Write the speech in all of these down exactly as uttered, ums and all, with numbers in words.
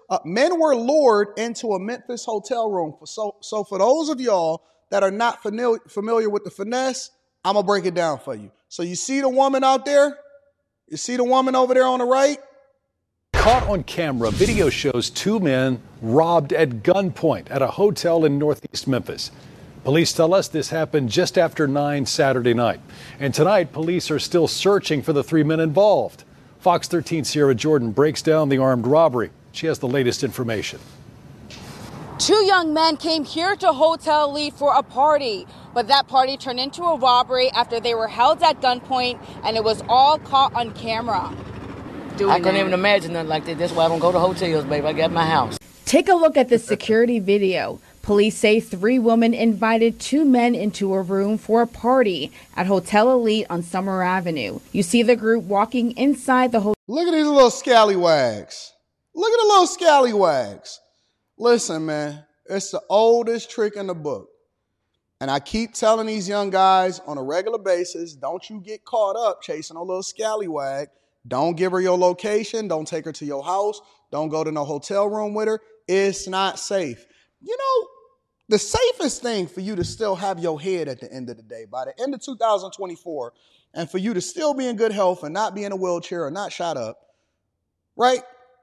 Uh, men were lured into a Memphis hotel room. So, so for those of y'all that are not familiar, familiar with the finesse, I'm going to break it down for you. So you see the woman out there? You see the woman over there on the right? Caught on camera, video shows two men robbed at gunpoint at a hotel in northeast Memphis. Police tell us this happened just after nine Saturday night. And tonight, police are still searching for the three men involved. Fox thirteen Sierra Jordan breaks down the armed robbery. She has the latest information. Two young men came here to Hotel Elite for a party, but that party turned into a robbery after they were held at gunpoint, and it was all caught on camera. I couldn't even imagine nothing like that. That's why I don't go to hotels, baby. I got my house. Take a look at the security video. Police say three women invited two men into a room for a party at Hotel Elite on Summer Avenue. You see the group walking inside the hotel. Look at these little scallywags. Look at the little scallywags. Listen, man, it's the oldest trick in the book. And I keep telling these young guys on a regular basis, don't you get caught up chasing a little scallywag. Don't give her your location. Don't take her to your house. Don't go to no hotel room with her. It's not safe. You know, the safest thing for you to still have your head at the end of the day, by the end of two thousand twenty-four, and for you to still be in good health and not be in a wheelchair or not shot up, right,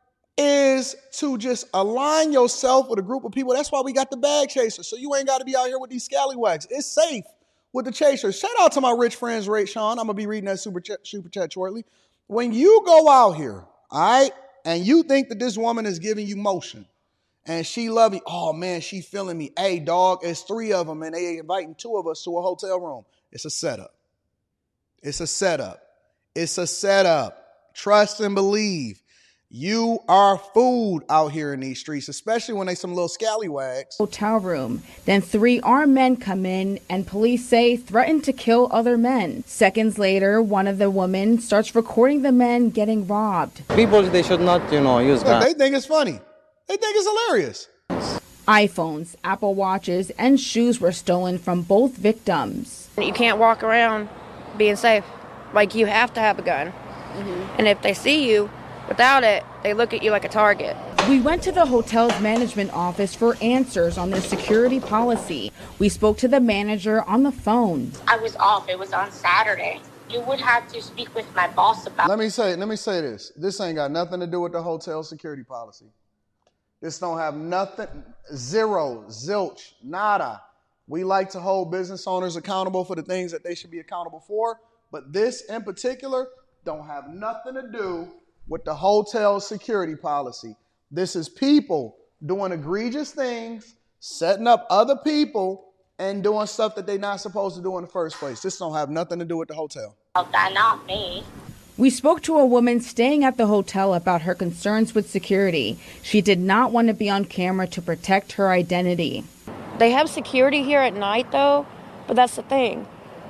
is to just align yourself with a group of people. That's why we got the bag chasers, so you ain't got to be out here with these scallywags. It's safe with the chasers. Shout out to my rich friends, Ray Sean. I'm going to be reading that super chat, super chat shortly. When you go out here, all right, and you think that this woman is giving you motion, and she love you, oh, man, she feeling me. Hey, dog, it's three of them, and they inviting two of us to a hotel room. It's a setup. It's a setup. It's a setup. Trust and believe. You are food out here in these streets, especially when they some little scallywags. Hotel room. Then three armed men come in and police say threatened to kill other men. Seconds later, one of the women starts recording the men getting robbed. People, they should not, you know, use guns. They think it's funny. They think it's hilarious. iPhones, Apple Watches, and shoes were stolen from both victims. You can't walk around being safe. Like, you have to have a gun. Mm-hmm. And if they see you without it, they look at you like a target. We went to the hotel's management office for answers on their security policy. We spoke to the manager on the phone. I was off. It was on Saturday. You would have to speak with my boss about. Let me say, let me say this. This ain't got nothing to do with the hotel security policy. This don't have nothing, zero, zilch, nada. We like to hold business owners accountable for the things that they should be accountable for, but this in particular don't have nothing to do with the hotel security policy. This is people doing egregious things, setting up other people, and doing stuff that they're not supposed to do in the first place. This don't have nothing to do with the hotel. Not me. We spoke to a woman staying at the hotel about her concerns with security. She did not want to be on camera to protect her identity. They have security here at night, though, but that's the thing.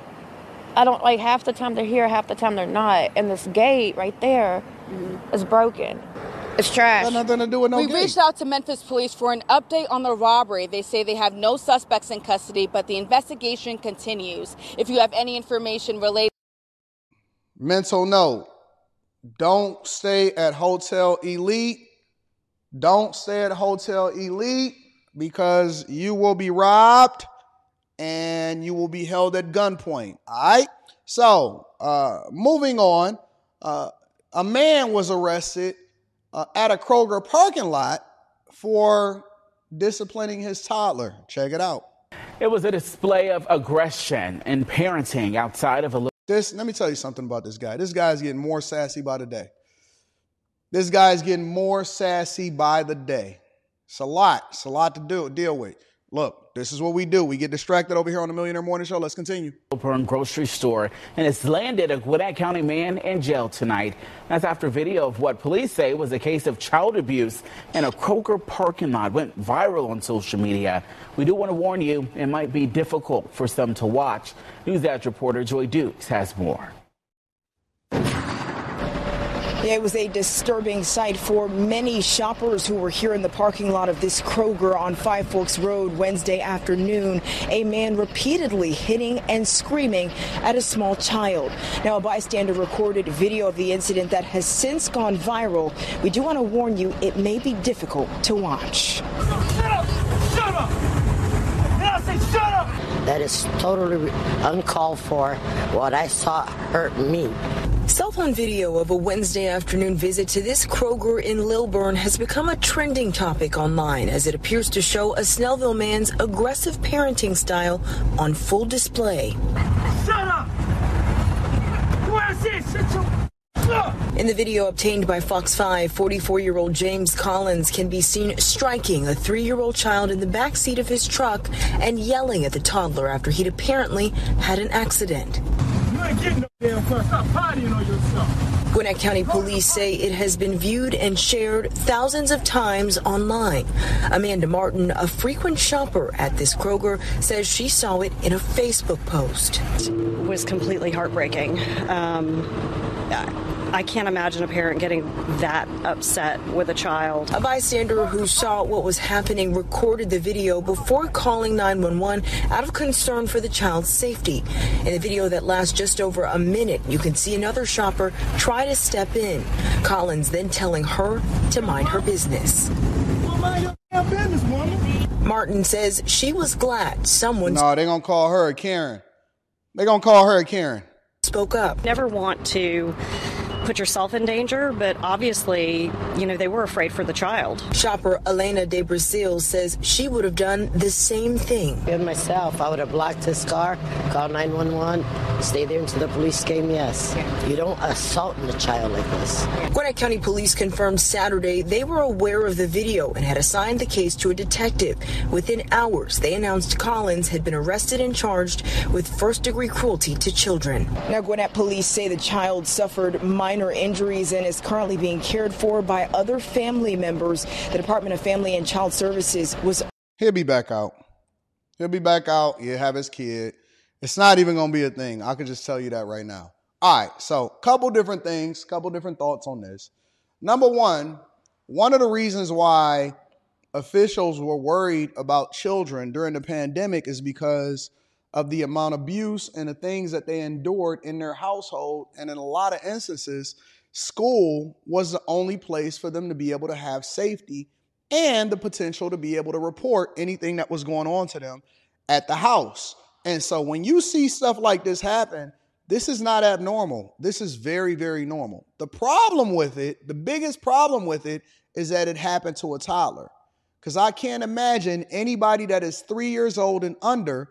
I don't, like, half the time they're here, half the time they're not. And this gate right there mm-hmm. is broken. It's trash. Got nothing to do with no we gate. reached out to Memphis police for an update on the robbery. They say they have no suspects in custody, but the investigation continues. If you have any information related. Mental note, don't stay at Hotel Elite. Don't stay at Hotel Elite because you will be robbed and you will be held at gunpoint. All right? So, uh, moving on, uh, a man was arrested uh, at a Kroger parking lot for disciplining his toddler. Check it out. It was a display of aggression and parenting outside of a This, let me tell you something about this guy. This guy's getting more sassy by the day. This guy's getting more sassy by the day. It's a lot. It's a lot to do deal with. Look, this is what we do. We get distracted over here on the Millionaire Morning Show. Let's continue. Burn grocery store, and it's landed a Gwinnett County man in jail tonight. That's after video of what police say was a case of child abuse in a Kroger parking lot went viral on social media. We do want to warn you, it might be difficult for some to watch. News Edge reporter Joy Dukes has more. Yeah, it was a disturbing sight for many shoppers who were here in the parking lot of this Kroger on Five Forks Road Wednesday afternoon. A man repeatedly hitting and screaming at a small child. Now, a bystander recorded video of the incident that has since gone viral. We do want to warn you, it may be difficult to watch. Shut up! Shut up! Did I say shut up? That is totally uncalled for. What I saw hurt me. Cell phone video of a Wednesday afternoon visit to this Kroger in Lilburn has become a trending topic online as it appears to show a Snellville man's aggressive parenting style on full display. Shut up! What I said, shut your... In the video obtained by Fox five, forty-four-year-old James Collins can be seen striking a three-year-old child in the back seat of his truck and yelling at the toddler after he'd apparently had an accident. You ain't getting no damn car. Stop partying on yourself. Gwinnett County Police say it has been viewed and shared thousands of times online. Amanda Martin, a frequent shopper at this Kroger, says she saw it in a Facebook post. It was completely heartbreaking. Um, I can't imagine a parent getting that upset with a child. A bystander who saw what was happening recorded the video before calling nine one one out of concern for the child's safety. In the video that lasts just over a minute, you can see another shopper try to step in. Collins then telling her to mind her business. Well, mind your damn business, woman. Martin says she was glad someone... No, they're going to call her a Karen. They're going to call her a Karen. ...spoke up. Never want to put yourself in danger, but obviously, you know, they were afraid for the child. Shopper Elena de Brazil says she would have done the same thing. And myself, I would have blocked his car, called nine one one, stay there until the police came, yes. You don't assault a child like this. Gwinnett County Police confirmed Saturday they were aware of the video and had assigned the case to a detective. Within hours, they announced Collins had been arrested and charged with first-degree cruelty to children. Now, Gwinnett police say the child suffered minor minor injuries and is currently being cared for by other family members. The Department of Family and Child Services was... He'll be back out. He'll be back out. He'll have his kid. It's not even going to be a thing. I can just tell you that right now. All right, so couple different things, couple different thoughts on this. Number one, one of the reasons why officials were worried about children during the pandemic is because of the amount of abuse and the things that they endured in their household. And in a lot of instances, school was the only place for them to be able to have safety and the potential to be able to report anything that was going on to them at the house. And so when you see stuff like this happen, this is not abnormal. This is very, very normal. The problem with it, the biggest problem with it, is that it happened to a toddler. Because I can't imagine anybody that is three years old and under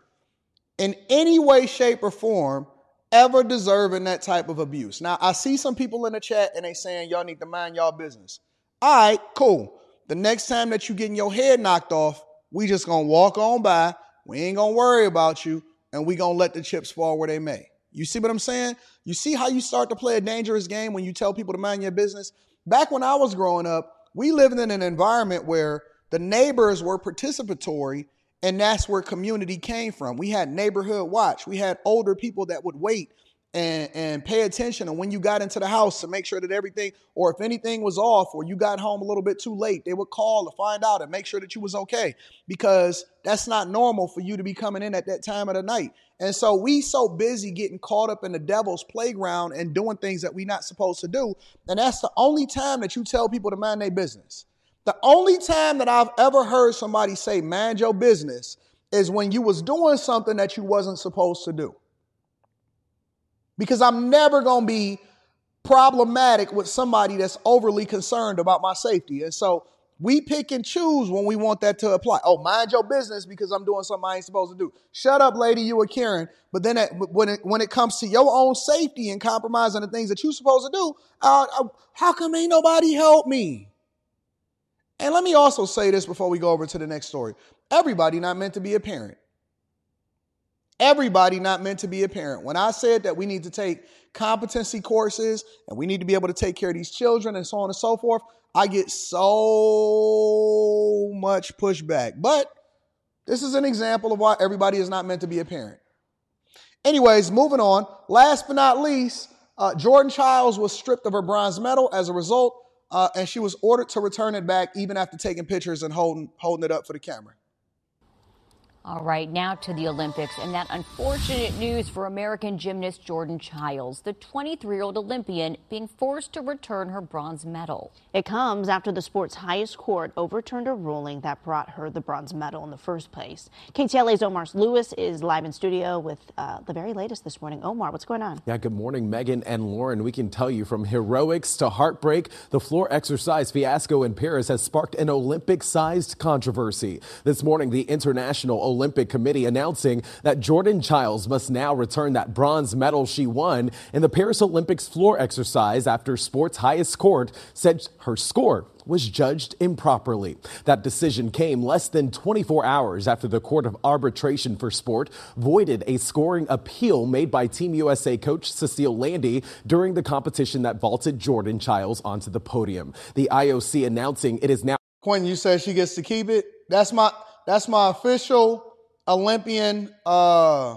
in any way, shape, or form ever deserving that type of abuse. Now, I see some people in the chat and they saying y'all need to mind y'all business. All right, cool. The next time that you getting your head knocked off, we just going to walk on by. We ain't going to worry about you, and we going to let the chips fall where they may. You see what I'm saying? You see how you start to play a dangerous game when you tell people to mind your business? Back when I was growing up, we lived in an environment where the neighbors were participatory, and that's where community came from. We had neighborhood watch. We had older people that would wait and, and pay attention. And when you got into the house to make sure that everything, or if anything was off, or you got home a little bit too late, they would call to find out and make sure that you was okay, because that's not normal for you to be coming in at that time of the night. And so we so busy getting caught up in the devil's playground and doing things that we're not supposed to do. And that's the only time that you tell people to mind their business. The only time that I've ever heard somebody say, mind your business, is when you was doing something that you wasn't supposed to do. Because I'm never going to be problematic with somebody that's overly concerned about my safety. And so we pick and choose when we want that to apply. Oh, mind your business because I'm doing something I ain't supposed to do. Shut up, lady, you a Karen. But then at, when, it, when it comes to your own safety and compromising the things that you're supposed to do, uh, uh, how come ain't nobody help me? And let me also say this before we go over to the next story. Everybody not meant to be a parent. Everybody not meant to be a parent. When I said that we need to take competency courses and we need to be able to take care of these children and so on and so forth, I get so much pushback. But this is an example of why everybody is not meant to be a parent. Anyways, moving on. Last but not least, Uh, Jordan Childs was stripped of her bronze medal as a result, uh, and she was ordered to return it back even after taking pictures and holding, holding it up for the camera. All right, now to the Olympics, and that unfortunate news for American gymnast Jordan Childs, the twenty-three-year-old Olympian being forced to return her bronze medal. It comes after the sport's highest court overturned a ruling that brought her the bronze medal in the first place. K T L A's Omar Lewis is live in studio with uh, the very latest this morning. Omar, what's going on? Yeah, good morning, Megan and Lauren. We can tell you from heroics to heartbreak, the floor exercise fiasco in Paris has sparked an Olympic-sized controversy. This morning, the International Olympic Committee announcing that Jordan Childs must now return that bronze medal she won in the Paris Olympics floor exercise after sport's highest court said her score was judged improperly. That decision came less than twenty-four hours after the Court of Arbitration for Sport voided a scoring appeal made by Team U S A coach Cecile Landy during the competition that vaulted Jordan Childs onto the podium. The I O C announcing it is now. Quentin, you said she gets to keep it. That's my that's my official Olympian. Uh,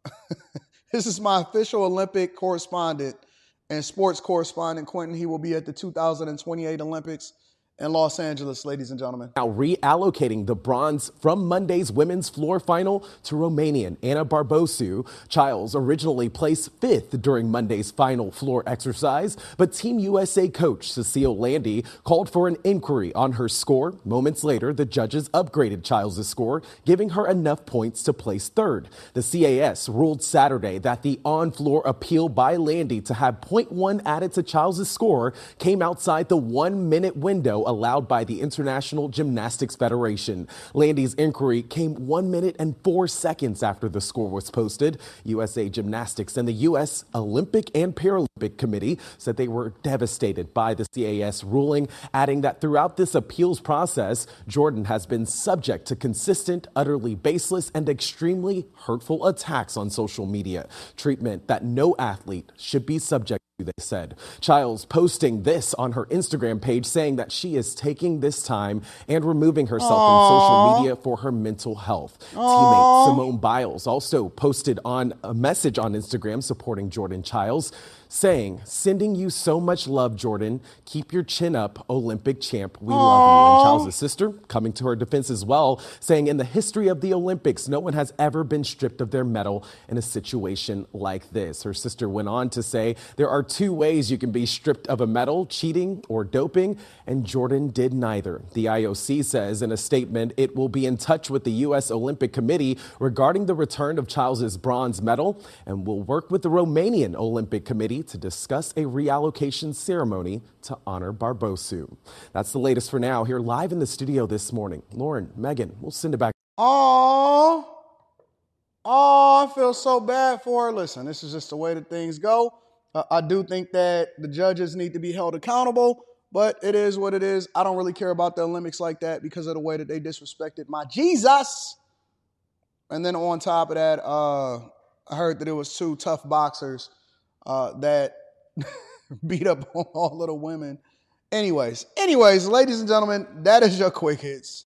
this is my official Olympic correspondent and sports correspondent, Quentin. He will be at the two thousand twenty-eight Olympics in Los Angeles, ladies and gentlemen. Now reallocating the bronze from Monday's women's floor final to Romanian Ana Barbossu. Childs originally placed fifth during Monday's final floor exercise, but Team U S A coach Cecile Landy called for an inquiry on her score. Moments later, the judges upgraded Childs' score, giving her enough points to place third. The C A S ruled Saturday that the on-floor appeal by Landy to have point one added to Childs' score came outside the one-minute window allowed by the International Gymnastics Federation. Landy's inquiry came one minute and four seconds after the score was posted. U S A Gymnastics and the U S Olympic and Paralympic Committee said they were devastated by the C A S ruling, adding that throughout this appeals process, Jordan has been subject to consistent, utterly baseless, and extremely hurtful attacks on social media, treatment that no athlete should be subject to, they said. Childs posting this on her Instagram page, saying that she is taking this time and removing herself Aww. from social media for her mental health. Aww. Teammate Simone Biles also posted on a message on Instagram supporting Jordan Childs, saying, "Sending you so much love, Jordan. Keep your chin up, Olympic champ. We Aww. love you." And Childs' sister coming to her defense as well, saying, "In the history of the Olympics, no one has ever been stripped of their medal in a situation like this." Her sister went on to say, "There are two ways you can be stripped of a medal, cheating or doping, and Jordan did neither." The I O C says in a statement it will be in touch with the U S Olympic Committee regarding the return of Childs' bronze medal and will work with the Romanian Olympic Committee to discuss a reallocation ceremony to honor Barbossu. That's the latest for now. Here live in the studio this morning, Lauren, Megan, we'll send it back. Oh, oh, I feel so bad for her. Listen, this is just the way that things go. Uh, I do think that the judges need to be held accountable, but it is what it is. I don't really care about the Olympics like that because of the way that they disrespected my Jesus. And then on top of that, uh, I heard that it was two tough boxers Uh, that beat up on all little women. Anyways, anyways, ladies and gentlemen, that is your quick hits.